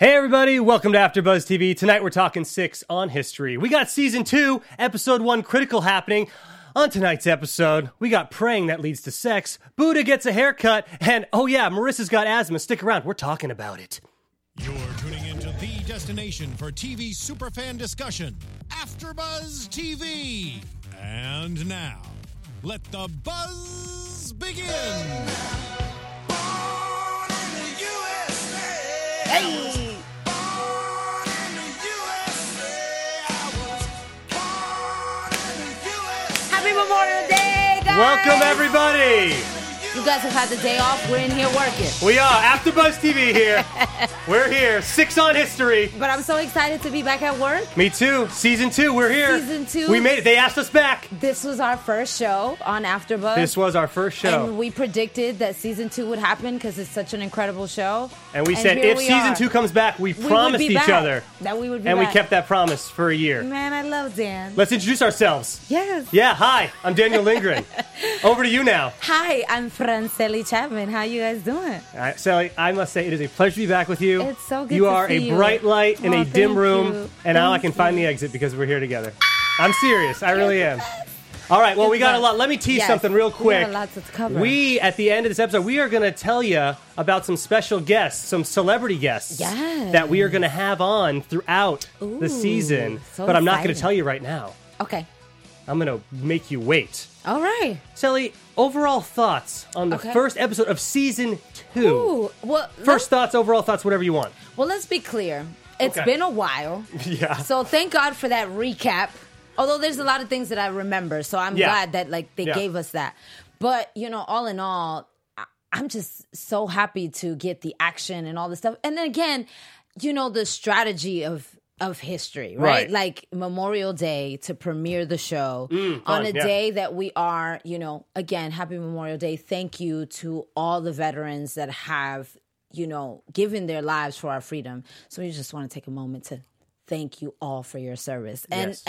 Hey everybody, welcome to AfterBuzz TV. Tonight we're talking 6 on history. We got Season 2, Episode 1 Critical happening. On tonight's episode, we got Praying That Leads to Sex, Buddha Gets a Haircut, and oh yeah, Marissa's got asthma. Stick around, we're talking about it. You're tuning into the destination for TV superfan discussion, AfterBuzz TV. And now, let the buzz begin. Hey! Happy Memorial Day, guys! Welcome everybody! You guys have had the day off. We're in here working. We are, AfterBuzz TV here. We're here, 6 on history. But I'm so excited to be back at work. Me too, Season 2, we're here. Season 2. We made it, they asked us back. This was our first show on AfterBuzz. This was our first show. And we predicted that Season 2 would happen because it's such an incredible show. And we said if Season 2 comes back, we promised each other that we would be and back. we kept that promise for a year. Man, I love Dan. Let's introduce ourselves. Yes. Yeah, hi, I'm Daniel Lindgren. Over to you now. Hi, I'm Franceli Chapman. How you guys doing? All right, Sally, I must say it is a pleasure to be back with you. It's so good You to are see a you. bright light in a Thank dim room, you. and now I Thank can find you. the exit because we're here together. I'm serious, I really am. All right, well, we got a lot. Let me tease Yes, something real quick. We got a lot to cover. We, at the end of this episode, we are going to tell you about some special guests, some celebrity guests Yes. that we are going to have on throughout the Ooh, season. so But I'm not going to exciting. tell you right now. Okay. I'm going to make you wait. All right. Sally, overall thoughts on the Okay. first episode of Season 2. Ooh, well, First thoughts, overall thoughts, whatever you want. Well, let's be clear. It's Okay. been a while. Yeah. So thank God for that recap. Although there's a lot of things that I remember, so I'm Yeah. glad that they Yeah. gave us that. But, all in all, I'm just so happy to get the action and all this stuff. And then again, the strategy of history, right? Right. Like Memorial Day to premiere the show fun, on a yeah. day that we are, again, happy Memorial Day. Thank you to all the veterans that have, given their lives for our freedom. So we just want to take a moment to thank you all for your service. Yes.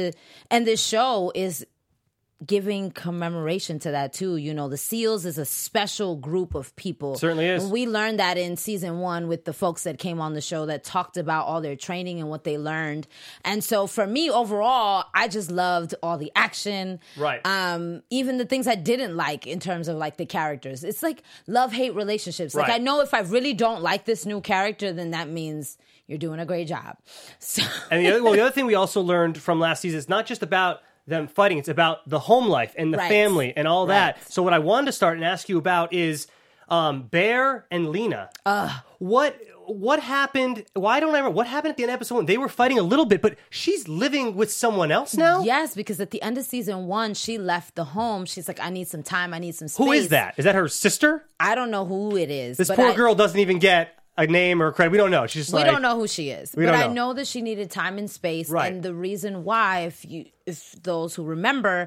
And this show is giving commemoration to that too. The SEALs is a special group of people. Certainly is. And we learned that in season 1 with the folks that came on the show that talked about all their training and what they learned. And so for me overall, I just loved all the action. Right. Even the things I didn't like in terms of like the characters. It's like love-hate relationships. Like Right. I know if I really don't like this new character, then that means you're doing a great job. So And the other thing we also learned from last season is not just about them fighting, it's about the home life and the Right. family and all that. Right. So what I wanted to start and ask you about is Bear and Lena. What happened? Why don't I remember? What happened at the end of episode 1? They were fighting a little bit, but she's living with someone else now? Yes, because at the end of season 1, she left the home. She's like, I need some time. I need some space. Who is that? Is that her sister? I don't know who it is. This but poor girl doesn't even get a name or a credit. We don't know. She's just We like... don't know who she is. We But don't I know. know that she needed time and space. Right. And the reason why, if those who remember,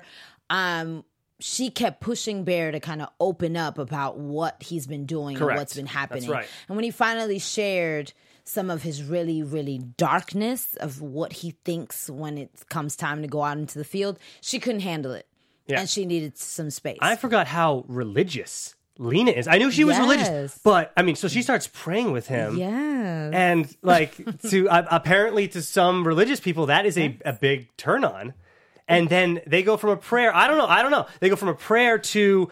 she kept pushing Bear to kind of open up about what he's been doing Correct. and what's been happening. That's right. And when he finally shared some of his really, really darkness of what he thinks when it comes time to go out into the field, she couldn't handle it. Yeah. And she needed some space. I forgot how religious Lena is. I knew she was Yes. religious, but I mean, so she starts praying with him. Yes. And like apparently to some religious people, that is a big turn on. And then they go from a prayer. I don't know. They go from a prayer to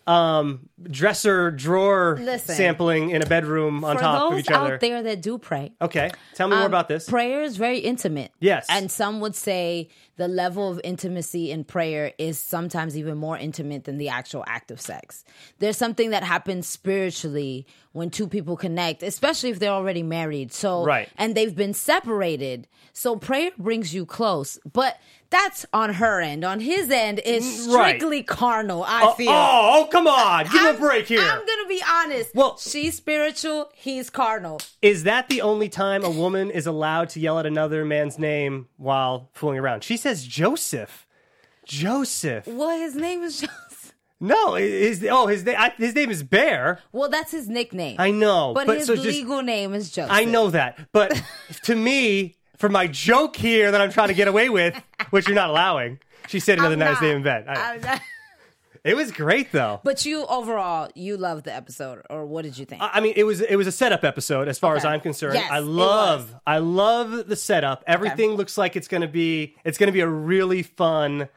dresser drawer Listen, sampling in a bedroom on For top of those each other. out there that do pray, Okay, tell me more about this. prayer is very intimate. Yes. And some would say the level of intimacy in prayer is sometimes even more intimate than the actual act of sex. There's something that happens spiritually when two people connect, especially if they're already married. So, Right. and they've been separated. So prayer brings you close. But that's on her end. On his end, it's Right. strictly carnal, I feel. Oh, come on. Give him a break here. I'm going to be honest. Well- she's spiritual, he's carnal. Is that the only time a woman is allowed to yell at another man's name while fooling around? She says Joseph. Joseph. Well, his name is Joseph. No, his name is Bear. Well, that's his nickname. I know. But his so just- legal name is Joseph. I know that. But to me, for my joke here that I'm trying to get away with, which you're not allowing, she said another I'm nice not. name in bed. I'm not- It was great, though. But overall, you loved the episode, or what did you think? I mean, it was a setup episode as far as I'm concerned. Yes, I love the setup. Everything looks like it's going to be a really fun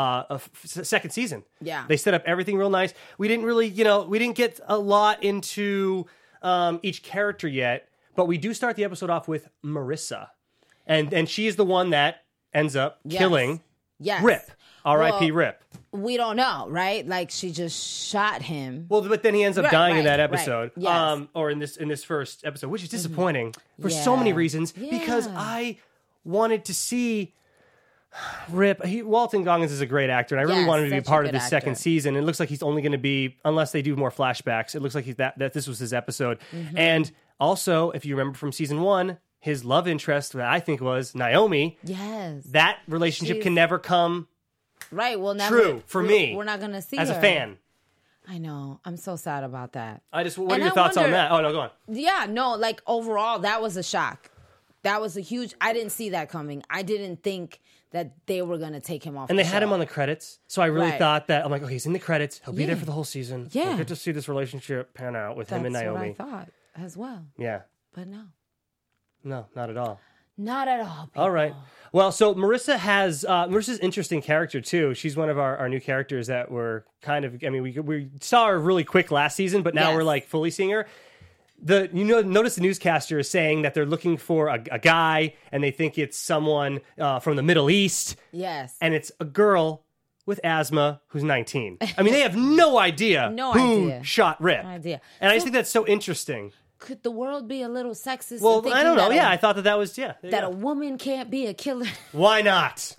second season. Yeah. They set up everything real nice. We didn't really, we didn't get a lot into each character yet, but we do start the episode off with Marissa. And she is the one that ends up killing Rip. R.I.P. Rip. We don't know, right? Like, she just shot him. Well, but then he ends up dying in that episode, Yes. or in this first episode, which is disappointing for so many reasons. Because I wanted to see Rip. Walton Goggins is a great actor, and I really wanted him to be part of this second season. It looks like he's only going to be, unless they do more flashbacks. It looks like that this was his episode. And also, if you remember from season 1. His love interest, that I think was Naomi. Yes. That relationship can never come well, never, true for me. We're not going to see as her. a fan. I know. I'm so sad about that. What are your thoughts on that? Oh, no, go on. Yeah, no, like, overall, that was a shock. That was a huge... I didn't see that coming. I didn't think that they were going to take him off And they had him on the credits, so I really thought that... I'm like, okay, he's in the credits. He'll be there for the whole season. Yeah. We'll get to see this relationship pan out with him and Naomi. That's what I thought as well. Yeah. But no. No, not at all. Not at all, people. All right. Well, so Marissa's an interesting character, too. She's one of our new characters that were kind of... I mean, we saw her really quick last season, but now we're, like, fully seeing her. Notice the newscaster is saying that they're looking for a guy, and they think it's someone from the Middle East. Yes. And it's a girl with asthma who's 19. I mean, they have no idea who shot Rip. No idea. And I just think that's so interesting. Could the world be a little sexist? Well, I don't know. Yeah, I thought that was, that a woman can't be a killer. Why not?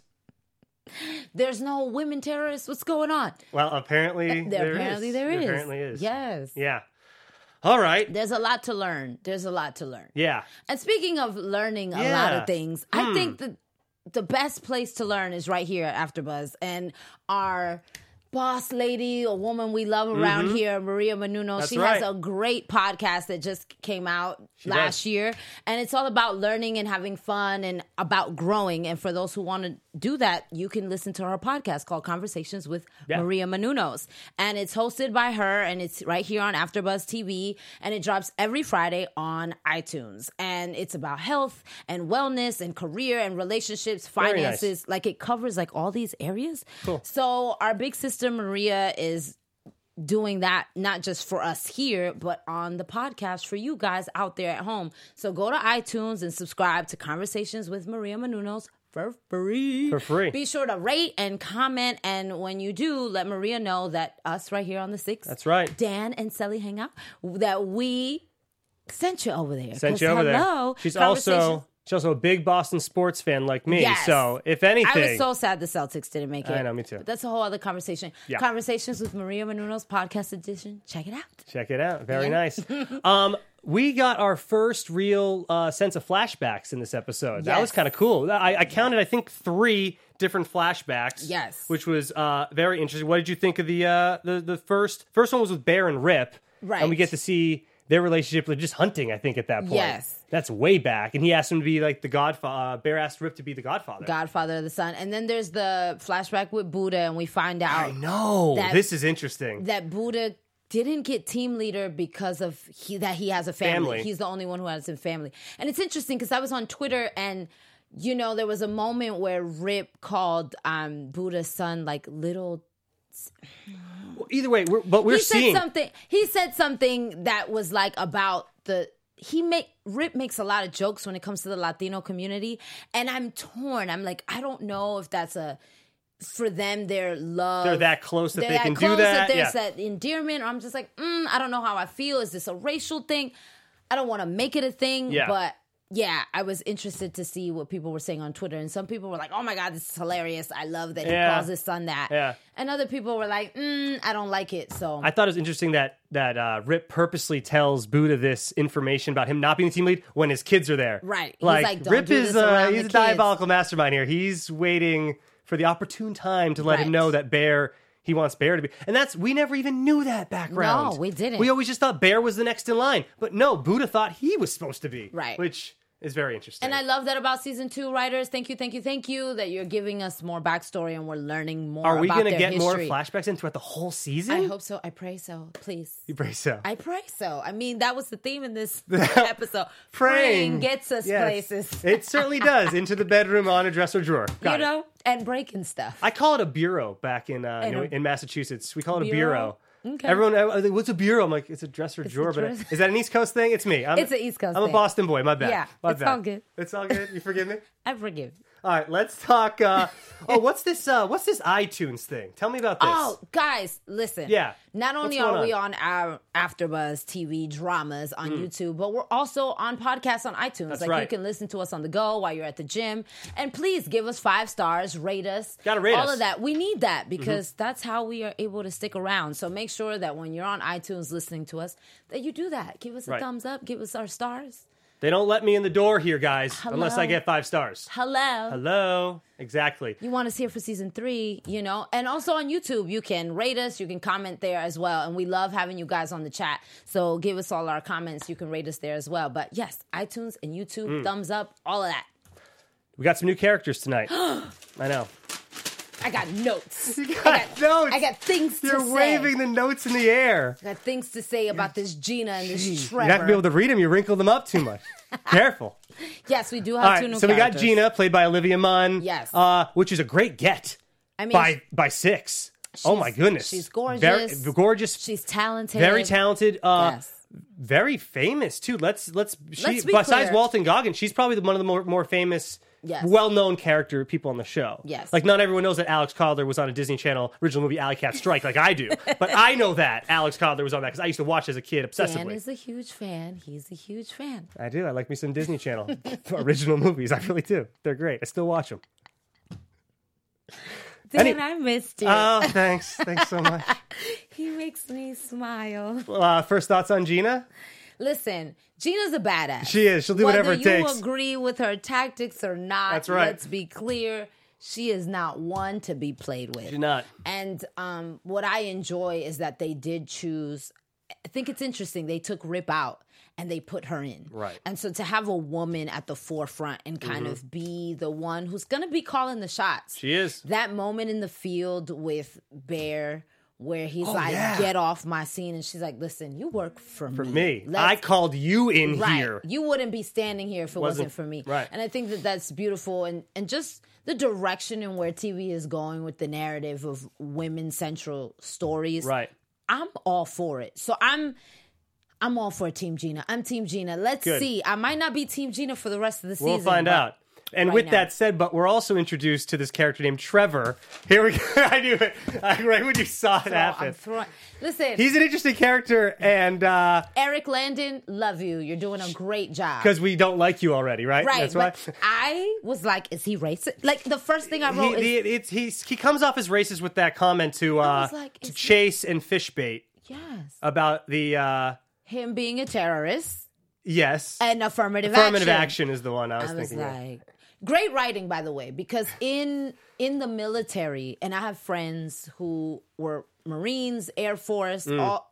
There's no women terrorists. What's going on? Well, apparently there is. There apparently is. Yes. Yeah. All right. There's a lot to learn. Yeah. And speaking of learning a lot of things, I think that the best place to learn is right here at AfterBuzz. And our boss lady, a woman we love around here, Maria Menounos. She has a great podcast that just came out last year. And it's all about learning and having fun and about growing. And for those who want to do that, you can listen to her podcast called Conversations with Maria Menounos. And it's hosted by her, and it's right here on AfterBuzz TV. And it drops every Friday on iTunes. And it's about health and wellness and career and relationships, finances. Nice. Like, it covers like all these areas. Cool. So our big sister Maria is doing that not just for us here, but on the podcast for you guys out there at home. So go to iTunes and subscribe to Conversations with Maria Menounos for free. For free. Be sure to rate and comment, and when you do, let Maria know that us right here on the 6th, that's right, Dan and Sally hang out, that we sent you over there. Sent you over there. She's also a big Boston sports fan like me. Yes. So, if anything... I was so sad the Celtics didn't make it. I know, me too. But that's a whole other conversation. Yeah. Conversations with Maria Menounos podcast edition. Check it out. Very nice. We got our first real sense of flashbacks in this episode. Yes. That was kind of cool. I counted, I think, 3 different flashbacks. Yes. Which was very interesting. What did you think of the first one was with Bear and Rip. Right. And we get to see their relationship with just hunting, I think, at that point. Yes. That's way back. And he asked him to be like the godfather. Bear asked Rip to be the godfather. Godfather of the son. And then there's the flashback with Buddha, and we find out... I know. This is interesting. That Buddha didn't get team leader because of that he has a family. He's the only one who has a family. And it's interesting because I was on Twitter, and, you know, there was a moment where Rip called Buddha's son, like, little... Well, either way, we're seeing... He said something that was, like, about the... Rip makes a lot of jokes when it comes to the Latino community, and I'm torn. I'm like, I don't know if that's for them, their love. They're that close that they can do that. There's that endearment, or I'm just like, I don't know how I feel. Is this a racial thing? I don't want to make it a thing, but yeah, I was interested to see what people were saying on Twitter, and some people were like, oh my God, this is hilarious. I love that he calls his son that. Yeah. And other people were like, I don't like it. So I thought it was interesting that Rip purposely tells Buddha this information about him not being the team lead when his kids are there. Right. He's like Rip is he's a diabolical mastermind here. He's waiting for the opportune time to let him know that he wants Bear to be. And we never even knew that background. No, we didn't. We always just thought Bear was the next in line. But no, Buddha thought he was supposed to be. Right. Which is very interesting. And I love that about season 2 writers. Thank you that you're giving us more backstory and we're learning more about their history. Are we going to get more flashbacks in throughout the whole season? I hope so. I pray so. Please. You pray so. I pray so. I mean, that was the theme in this episode. Praying gets us places. It certainly does. Into the bedroom, on a dresser drawer. Got it. And breaking stuff. I call it a bureau back in Massachusetts. We call it a bureau. Okay. Everyone, what's a bureau? I'm like, it's a dresser drawer. But is that an East Coast thing? It's me. It's an East Coast thing. I'm a Boston boy. My bad. Yeah, it's all good. It's all good. You forgive me? I forgive. All right, let's talk. What's this iTunes thing? Tell me about this. Oh, guys, listen. Yeah. Not only are we on our AfterBuzz TV dramas on YouTube, but we're also on podcasts on iTunes. That's like right. You can listen to us on the go while you're at the gym. And please give us 5 stars, rate us. Gotta rate us. All of that. We need that because that's how we are able to stick around. So make sure that when you're on iTunes listening to us, that you do that. Give us a thumbs up. Give us our stars. They don't let me in the door here, guys, unless I get 5 stars. Hello. Exactly. You want us here for season 3, and also on YouTube, you can rate us, you can comment there as well. And we love having you guys on the chat. So give us all our comments. You can rate us there as well. But yes, iTunes and YouTube, thumbs up, all of that. We got some new characters tonight. I know. I got notes. You got notes. I got things to say. You're waving the notes in the air. I got things to say about this Gina and this Trevor. You have to be able to read them. You wrinkle them up too much. Careful. Yes, we do have 2 new so characters. We got Gina, played by Olivia Munn. Yes. Which is a great get. I mean, by 6. Oh my goodness. She's gorgeous. Very gorgeous. She's talented. Very talented. Yes. Very famous too. Let's be besides clear. Walton Goggins, she's probably one of the more famous, well-known character people on the show. Yes. Like not everyone knows that Alex Codler was on a Disney Channel original movie Alley Cat Strike like I do. But I know that Alex Codler was on that because I used to watch as a kid obsessively. Dan is a huge fan. He's a huge fan. I do. I like me some Disney Channel original movies. I really do. They're great. I still watch them. Dan, I missed you. Oh, thanks. Thanks so much. He makes me smile. First thoughts on Gina? Listen, Gina's a badass. She is. She'll do whatever it takes. Whether you agree with her tactics or not, that's right. Let's be clear. She is not one to be played with. She's not. And what I enjoy is that they did choose. I think it's interesting. They took Rip out and they put her in. Right. And so to have a woman at the forefront and kind of be the one who's going to be calling the shots. She is. That moment in the field with Bear where he's get off my scene. And she's like, listen, you work for me. I called you in here. You wouldn't be standing here if it wasn't for me. Right. And I think that that's beautiful. And just the direction in where TV is going with the narrative of women central stories. Right. I'm all for it. So I'm all for Team Gina. I'm Team Gina. Let's see. I might not be Team Gina for the rest of the season. We'll find out. And with that said, but we're also introduced to this character named Trevor. Here we go. I knew it. Right when you saw it happen. Listen. He's an interesting character. And Eric Landon, love you. You're doing a great job. Because we don't like you already, right? Right. That's why. I was like, is he racist? Like, the first thing I wrote he comes off as racist with that comment to Chase and Fishbait. Yes. About the... him being a terrorist. Yes. And affirmative action is the one I was thinking like, great writing, by the way, because in the military, and I have friends who were Marines, Air Force,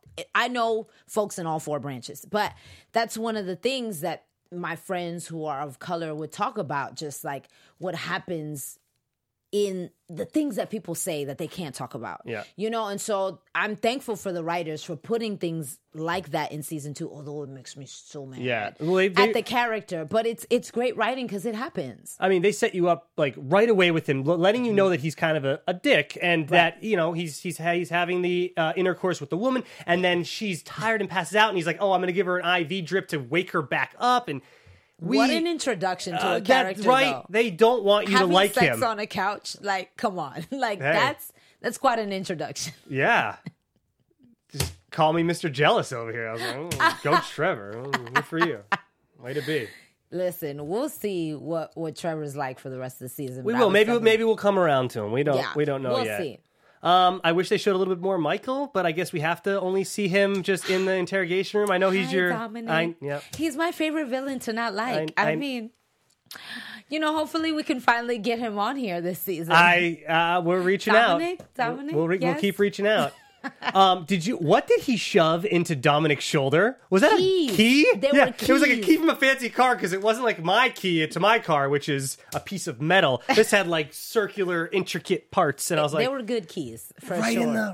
I know folks in all 4 branches, but that's one of the things that my friends who are of color would talk about, just like what happens in the things that people say that they can't talk about. Yeah. And so I'm thankful for the writers for putting things like that in season 2, although it makes me so mad at the character. But it's great writing because it happens. I mean, they set you up like right away with him, letting you know that he's kind of a dick and that, he's having the intercourse with the woman and then she's tired and passes out and he's like, oh, I'm going to give her an IV drip to wake her back up. And what an introduction to a character, that's right. Though. They don't want you to like him. Having sex on a couch, like, come on. Like, that's quite an introduction. Yeah. Just call me Mr. Jealous over here. I was like, oh, go Trevor. Oh, good for you. Way to be. Listen, we'll see what Trevor's like for the rest of the season. We will. Maybe we'll come around to him. We don't know we'll yet. See. I wish they showed a little bit more Michael, but I guess we have to only see him just in the interrogation room. I know he's He's my favorite villain to not like. I mean, hopefully we can finally get him on here this season. We're reaching out. Dominic, we'll keep reaching out. What did he shove into Dominic's shoulder? Was that Keys. a key? They were It was like a keys. key from a fancy car because it wasn't like my key to my car, which is a piece of metal. This had like circular, intricate parts, and I was like, they were good keys for right sure. in there.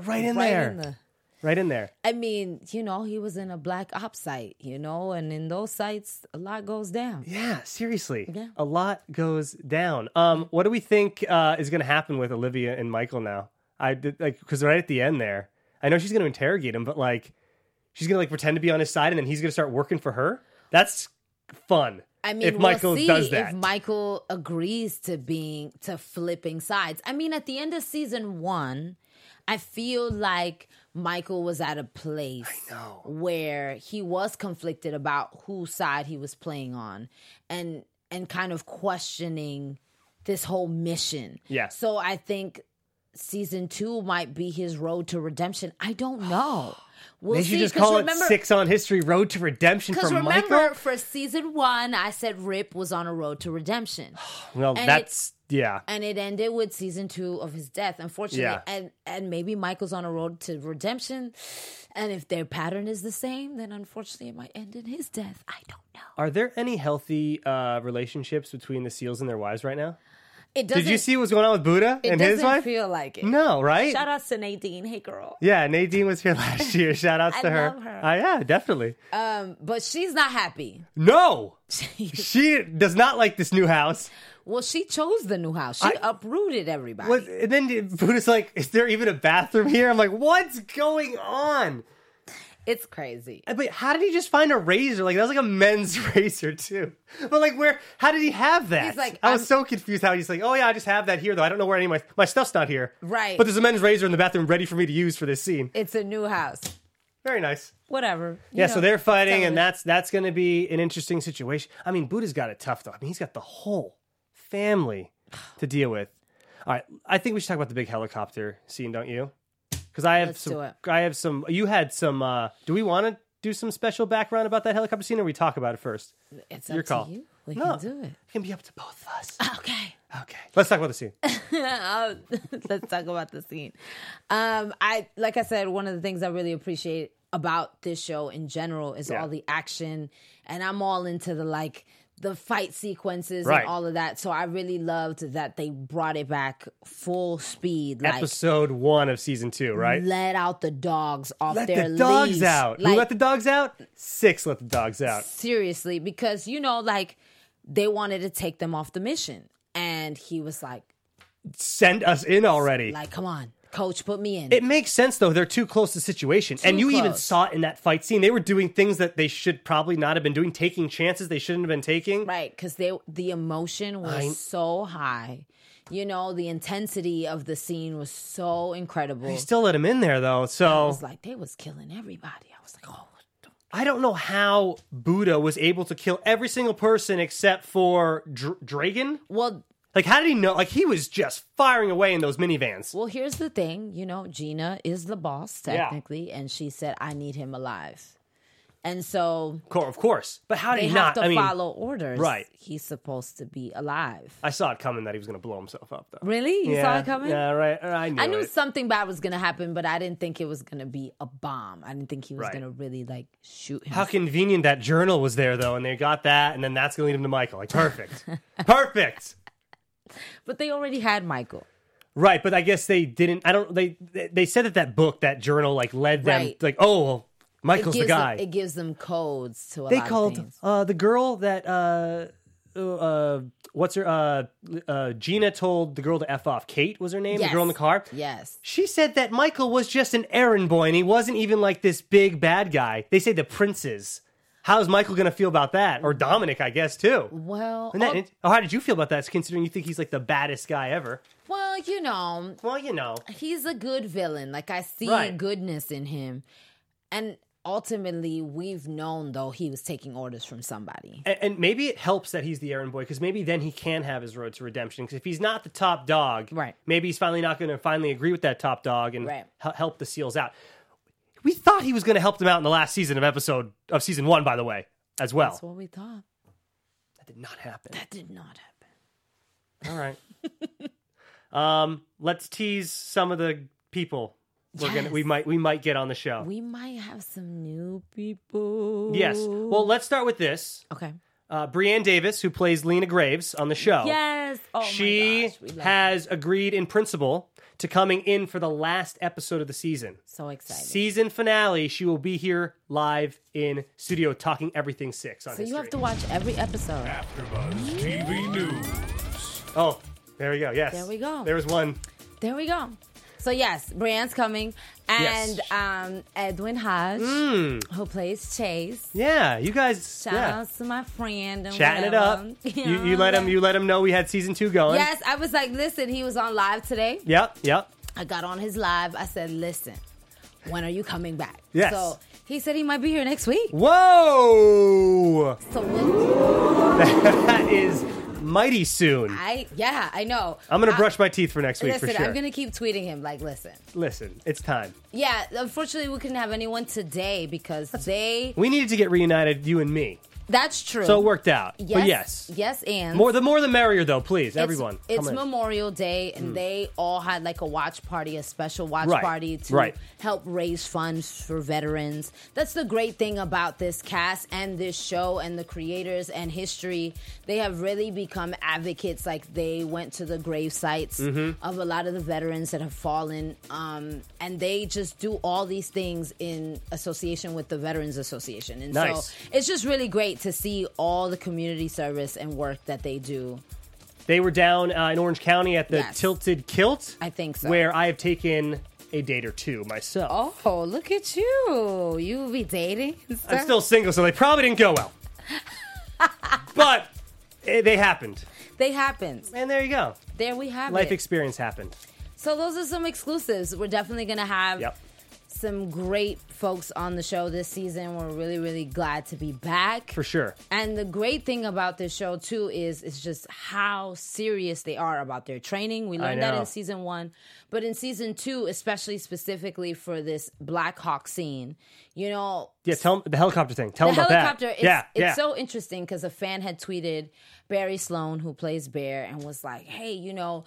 Right in there. I mean, he was in a black ops site, and in those sites, a lot goes down. Yeah, seriously. Yeah. A lot goes down. What do we think is going to happen with Olivia and Michael now? Because right at the end there, I know she's going to interrogate him, but like, she's going to pretend to be on his side, and then he's going to start working for her. That's fun. I mean, if Michael we'll see does that. if Michael agrees to flipping sides. I mean, at the end of season 1, I feel like Michael was at a place where he was conflicted about whose side he was playing on, and kind of questioning this whole mission. Yeah. So I think season 2 might be his road to redemption. I don't know. We'll They see. should just 'cause call remember, it 6 on History Road to Redemption for because Michael. remember, for season 1, I said Rip was on a road to redemption. Well, and that's, yeah. And it ended with season 2 of his death, unfortunately. Yeah. And maybe Michael's on a road to redemption. And if their pattern is the same, then unfortunately it might end in his death. I don't know. Are there any healthy relationships between the SEALs and their wives right now? It doesn't, Did you see what's going on with Buddha and his doesn't wife? feel like it. No, right? Shout out to Nadine. Hey, girl. Yeah, Nadine was here last year. Shout outs I to her. love her. Yeah, definitely. But she's not happy. No! She does not like this new house. Well, she chose the new house. She uprooted everybody. And then Buddha's like, is there even a bathroom here? I'm like, what's going on? It's crazy. But how did he just find a razor? Like, that was like a men's razor, too. But, like, how did he have that? He's like, I was so confused how he's like, oh, yeah, I just have that here, though. I don't know where any of my stuff's not here. Right. But there's a men's razor in the bathroom ready for me to use for this scene. It's a new house. Very nice. Whatever. Yeah, so they're fighting, and television. that's going to be an interesting situation. I mean, Buddha's got it tough, though. I mean, he's got the whole family to deal with. All right, I think we should talk about the big helicopter scene, don't you? Because Let's do it. I have some. You had some. Do we want to do some special background about that helicopter scene, or we talk about it first? It's Your up call. to you. We No. can do it. It can be up to both of us. Okay. Okay, let's talk about the scene. Let's talk about the scene. Like I said, one of the things I really appreciate about this show in general is all the action, and I'm all into the fight sequences Right. and all of that. So I really loved that they brought it back full speed. Episode 1 of season 2, right? Let out the dogs off Let their the dogs leash. out. Who let the dogs out? 6 let the dogs out. Seriously, because they wanted to take them off the mission, and he was like, Send us in already. come on, coach, put me in. It makes sense, though. They're too close to the situation. And you even close. saw it in that fight scene. They were doing things that they should probably not have been doing, taking chances they shouldn't have been taking. Right, because the emotion was so high. The intensity of the scene was so incredible. They still let him in there, though. I So was like, they was killing everybody. I was like, oh. I don't know how Buddha was able to kill every single person except for Dragon. Well, Like, how did he know? Like, he was just firing away in those minivans. well, here's the thing. Gina is the boss, technically, and she said, I need him alive. And so Of course. But how did they he have not? to follow orders. Right. He's supposed to be alive. I saw it coming that he was going to blow himself up, though. Really? You saw it coming? Yeah, right. I knew it. something bad was going to happen, but I didn't think it was going to be a bomb. I didn't think he was Right. going to really shoot him. How convenient that journal was there, though, and they got that, and then that's going to lead him to Michael. Like, perfect. Perfect. But they already had Michael. Right, but I guess they didn't. They said that book, that journal, led them Right. oh, Michael's the guy. It gives them codes to a They lot of called things. the girl that what's her Gina told the girl to F off. Kate was her name, the girl in the car. Yes. She said that Michael was just an errand boy and he wasn't even like this big bad guy. They say the princes. How's Michael going to feel about that? Or Dominic, I guess, too. Well, How did you feel about that, considering you think he's like the baddest guy ever? well, Well, he's a good villain. I see Right. goodness in him. And ultimately, we've known, though, he was taking orders from somebody. And maybe it helps that he's the errand boy, because maybe then he can have his road to redemption. Because if he's not the top dog, Right. maybe he's finally not going to finally agree with that top dog and Right. help the SEALs out. We thought he was going to help them out in the last season of season 1, by the way, as well. That's what we thought. That did not happen. That did not happen. All right. Let's tease some of the people we might get on the show. We might have some new people. Yes. Well, let's start with this. Okay. Brianne Davis, who plays Lena Graves on the show. Yes. Oh she my gosh. We love has agreed in principle to coming in for the last episode of the season. So excited. Season finale. She will be here live in studio talking everything 6 on So history. you have to watch every episode. AfterBuzz TV News. Oh, there we go. Yes. There we go. There's one. There we go. So yes, Brianne's coming, and Yes. Edwin Hodge, who plays Chase. Yeah, you guys. Shout out to my friend and Chatting it whatever. up. You let him know we had season 2 going. Yes, I was like, listen, he was on live today. Yep. I got on his live. I said, listen, when are you coming back? Yes. So he said he might be here next week. Whoa! So we'll, That is mighty soon. I know. I'm gonna brush my teeth for next week Listen, for sure. I'm gonna keep tweeting him like, listen, it's time. Yeah, unfortunately we couldn't have anyone today because We needed to get reunited, you and me. That's true. So it worked out. Yes, But yes. Yes, and The more the merrier, though, please, everyone. It's come in. Memorial Day, and they all had like a watch party, a special watch Right, party to right. help raise funds for veterans. That's the great thing about this cast and this show and the creators and history. They have really become advocates. Like they went to the grave sites Mm-hmm. of a lot of the veterans that have fallen, and they just do all these things in association with the Veterans Association. And Nice. so it's just really great to see all the community service and work that they do. They were down in Orange County at the Yes. Tilted Kilt. I think so. Where I have taken a date or two myself. Oh, look at you. You be dating and stuff? I'm still single, so they probably didn't go well. But they happened. They happened. And there you go. There we have Life it. experience happened. So those are some exclusives. We're definitely going to have Yep. some great folks on the show this season. We're really, really glad to be back. For sure. And the great thing about this show, too, is it's just how serious they are about their training. We learned that know. in season 1. But in season 2, especially specifically for this Black Hawk scene, you know... Yeah, tell them the helicopter thing. Tell The them about helicopter, that. it's so interesting because a fan had tweeted Barry Sloan, who plays Bear, and was like, hey, you know,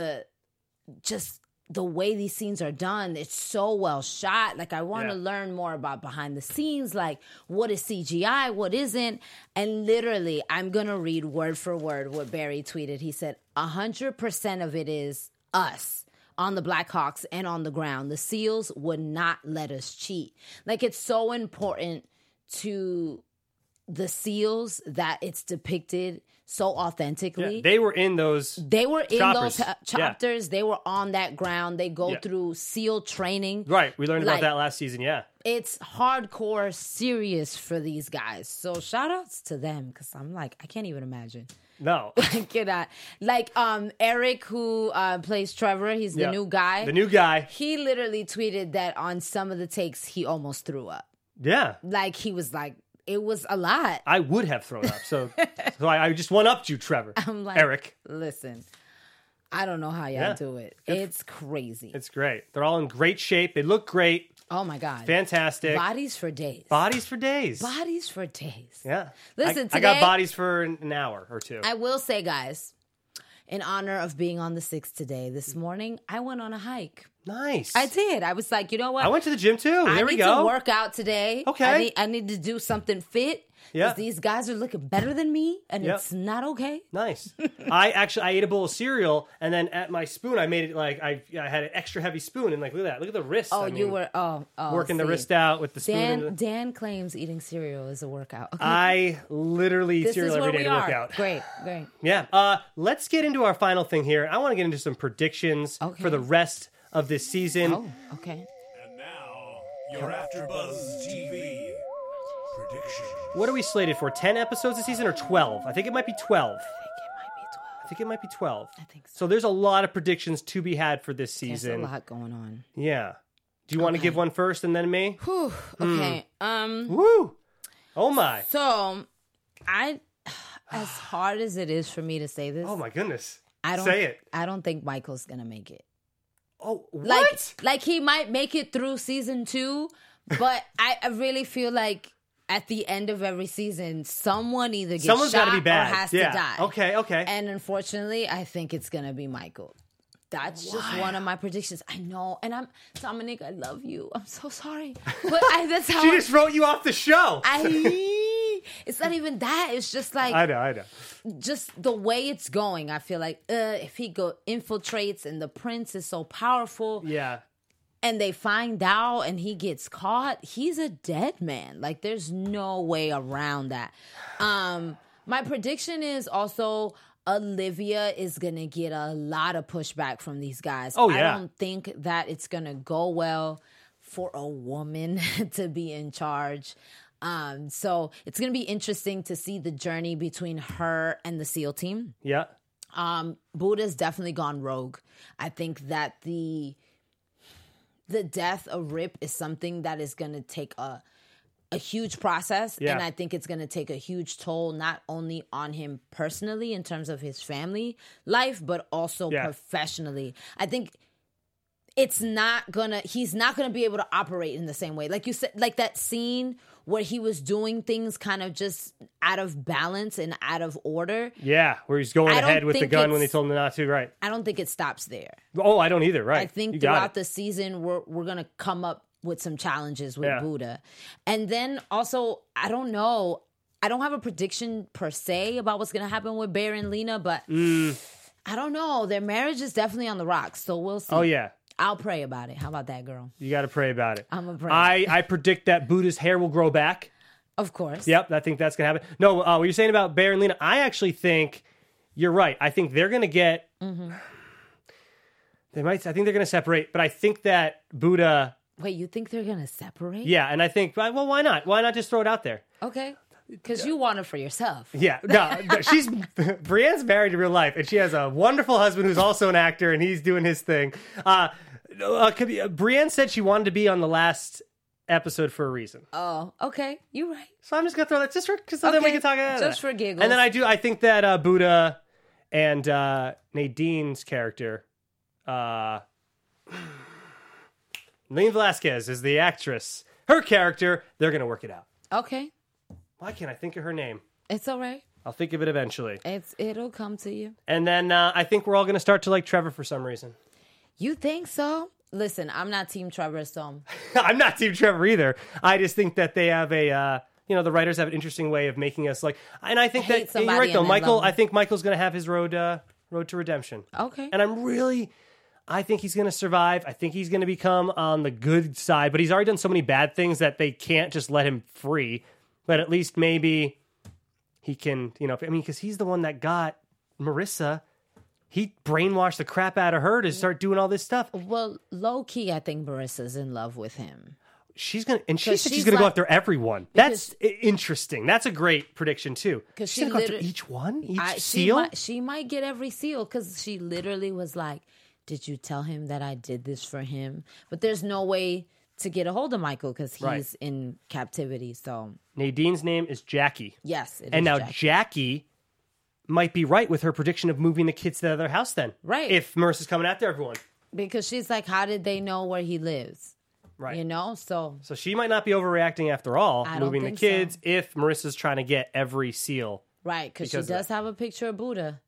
the way these scenes are done, it's so well shot. Like, I want to learn more about behind the scenes, like what is CGI, what isn't. And literally, I'm going to read word for word what Barry tweeted. He said, 100% of it is us on the Blackhawks and on the ground. The SEALs would not let us cheat. Like, it's so important to the SEALs that it's depicted so authentically. Yeah, they were in those those choppers. chapters. Yeah. They were on that ground. They go through SEAL training. Right. We learned about Like, that last season, yeah. It's hardcore serious for these guys. So shout outs to them because I'm like, I can't even imagine. No. I cannot. Like Eric, who plays Trevor, he's the new guy. The new guy. He literally tweeted that on some of the takes, he almost threw up. Yeah. Like, he was like, it was a lot. I would have thrown up. So I just one-upped you, Trevor. I'm like, Eric. Listen, I don't know how y'all do it. It's crazy. It's great. They're all in great shape. They look great. Oh, my God. Fantastic. Bodies for days. Bodies for days. Bodies for days. Yeah. Listen, I got today- bodies for an hour or two. I will say, guys, in honor of being on the 6th today, this morning, I went on a hike. Nice. I did. I was like, you know what? I went to the gym too. I There we need go. to work out today. Okay. I need to do something fit. Yeah. Because these guys are looking better than me, and Yep. it's not okay. Nice. I ate a bowl of cereal, and then at my spoon, I made it like I had an extra heavy spoon, and like look at that, look at the wrist. Oh, I you mean, were working the see. wrist out with the spoon. Dan claims eating cereal is a workout. Okay. I literally eat this cereal is where every day we to are. work out. Great. Yeah. Let's get into our final thing here. I want to get into some predictions Okay. for the rest of this season. Oh, okay. And now, your AfterBuzz TV prediction. What are we slated for? 10 episodes this season or 12? I think it might be 12. I think it might be 12. I think it might be 12. I think so. So there's a lot of predictions to be had for this There's season. a lot going on. Yeah. Do you want to give one first and then me? Whew. Okay. Woo! Oh my. So, as hard as it is for me to say this, Oh my goodness. I don't Say it. I don't think Michael's gonna make it. Oh, what? Like he might make it through season 2, but I really feel like at the end of every season, someone either gets Someone's shot gotta be bad. or has Yeah. to die. Okay. And unfortunately, I think it's gonna be Michael. That's just one of my predictions. I know. And Dominic, I love you. I'm so sorry. But that's how She just wrote you off the show. It's not even that. It's just like I know. just the way it's going. I feel like if he infiltrates and the prince is so powerful, Yeah. and they find out and he gets caught, he's a dead man. Like, there's no way around that. My prediction is also Olivia is going to get a lot of pushback from these guys. Oh, yeah. I don't think that it's going to go well for a woman to be in charge. So it's going to be interesting to see the journey between her and the SEAL team. Yeah. Buddha's definitely gone rogue. I think that the death of Rip is something that is going to take a huge process. Yeah. And I think it's going to take a huge toll, not only on him personally in terms of his family life, but also professionally. I think he's not going to be able to operate in the same way. Like you said, like that scene where he was doing things kind of just out of balance and out of order. Yeah, where he's going ahead with the gun when they told him not to, right. I don't think it stops there. Oh, I don't either, right. I think throughout the season, we're going to come up with some challenges with Buddha. And then also, I don't know. I don't have a prediction per se about what's going to happen with Bear and Lena, but I don't know. Their marriage is definitely on the rocks, so we'll see. Oh, yeah. I'll pray about it. How about that, girl? You got to pray about it. I'm going to pray. I predict that Buddha's hair will grow back. Of course. Yep, I think that's going to happen. No, what you're saying about Bear and Lena, I actually think you're right. I think they're going to get... I think they're going to separate, but I think that Buddha... Wait, you think they're going to separate? Yeah, and I think, well, why not? Why not just throw it out there? Okay. Because you want it for yourself. Yeah, no, Brienne's married in real life, and she has a wonderful husband who's also an actor, and he's doing his thing. Brienne said she wanted to be on the last episode for a reason. Oh, okay. You're right. So I'm just going to throw that, just for, because then we can talk about just for giggles. And then I think that Buddha and Nadine's character, Lene Velasquez is the actress. Her character, they're going to work it out. Okay. Why can't I think of her name? It's all right. I'll think of it eventually. It'll come to you. And then I think we're all going to start to like Trevor for some reason. You think so? Listen, I'm not Team Trevor, so... I'm not Team Trevor either. I just think that they have the writers have an interesting way of making us like... And I think that... You're right, though. I think Michael's going to have his road to redemption. Okay. And I think he's going to survive. I think he's going to become on the good side. But he's already done so many bad things that they can't just let him free. But at least maybe he can, because he's the one that got Marissa. He brainwashed the crap out of her to start doing all this stuff. Well, low key, I think Marissa's in love with him. She said she's gonna go after everyone. That's interesting. That's a great prediction too. Because she's gonna go after each one, each seal. She might get every seal because she literally was like, "Did you tell him that I did this for him?" But there's no way to get a hold of Michael because he's in captivity. So Nadine's name is Jackie. Yes, and now Jackie might be right with her prediction of moving the kids to the other house. Then, right? If Marissa's coming after everyone, because she's like, how did they know where he lives? Right. So she might not be overreacting after all, moving the kids, if Marissa's trying to get every seal. Right, because she does have a picture of Buddha.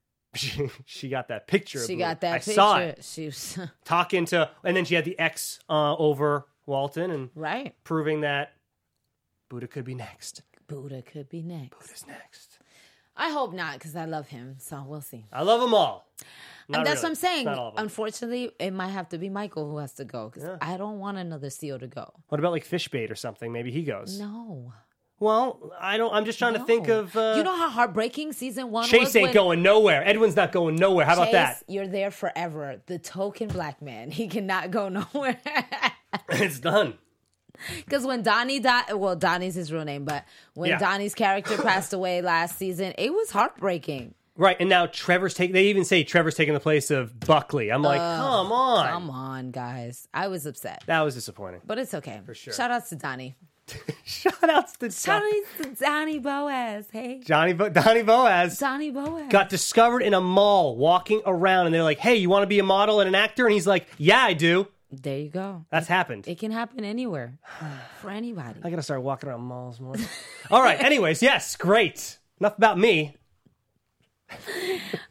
She got that picture. She got that picture. I saw it. She was talking to, and then she had the X over Walton, and proving that Buddha could be next. Buddha could be next. Buddha's next. I hope not, because I love him. So we'll see. I love them all. And that's what I'm saying. Unfortunately, it might have to be Michael who has to go, because I don't want another seal to go. What about like Fishbait or something? Maybe he goes. No. Well, I'm just trying to think of... you know how heartbreaking season 1 Chase ain't going nowhere. Edwin's not going nowhere. How about that? You're there forever. The token black man. He cannot go nowhere. It's done. Because when Donnie died... Well, Donnie's his real name, but when Donnie's character passed away last season, it was heartbreaking. Right, and now they even say Trevor's taking the place of Buckley. I'm like, come on. Come on, guys. I was upset. That was disappointing. But it's okay. For sure. Shout outs to Donnie. Shout outs to Donnie Boaz. Hey. Donnie Boaz. Donnie Boaz. Got discovered in a mall walking around, and they're like, hey, you want to be a model and an actor? And he's like, yeah, I do. There you go. That's happened. It can happen anywhere for anybody. I got to start walking around malls more. All right. Anyways, yes, great. Enough about me.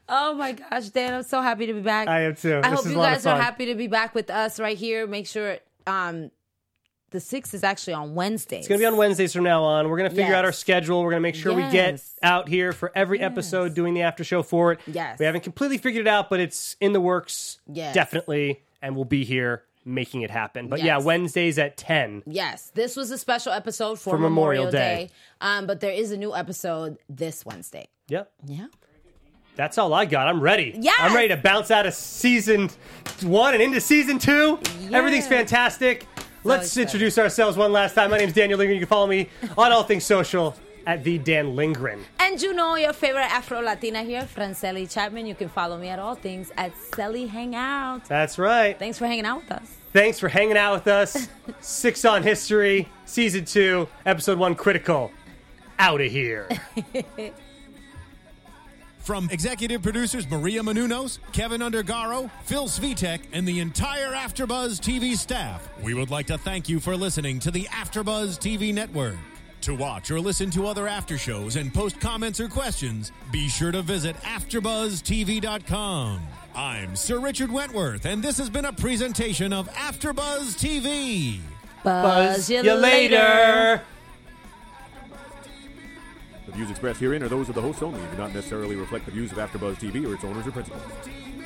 Oh my gosh, Dan, I'm so happy to be back. I am too. I This hope is you a lot of guys are fun. happy to be back with us right here. Make sure the 6th is actually on Wednesdays. It's going to be on Wednesdays from now on. We're going to figure out our Yes. schedule. We're going to make sure we get Yes. out here for every episode doing the after show for it. Yes. We haven't completely figured it out, but it's in the works. Yes. Definitely. And we'll be here making it happen. But yeah, Yes. Wednesdays at 10. Yes, this was a special episode for Memorial Memorial Day. Day. But there is a new episode this Wednesday. Yep. Yeah. That's all I got. I'm ready. Yes. I'm ready to bounce out of season 1 and into season 2. Everything's fantastic. Let's excited. introduce ourselves one last time. My name's Daniel Lindgren. You can follow me on all things social at the Dan Lindgren. And you know your favorite Afro-Latina here, Franceli Chapman. You can follow me at all things at Celly Hangout. That's right. Thanks for hanging out with us. Thanks for hanging out with us. 6 on History, Season 2, Episode 1 Critical. Out of here. From executive producers Maria Menounos, Kevin Undergaro, Phil Svitek, and the entire AfterBuzz TV staff, we would like to thank you for listening to the AfterBuzz TV network. To watch or listen to other after shows and post comments or questions, be sure to visit AfterBuzzTV.com. I'm Sir Richard Wentworth, and this has been a presentation of AfterBuzz TV. Buzz you later. The views expressed herein are those of the hosts only and do not necessarily reflect the views of AfterBuzz TV or its owners or principals.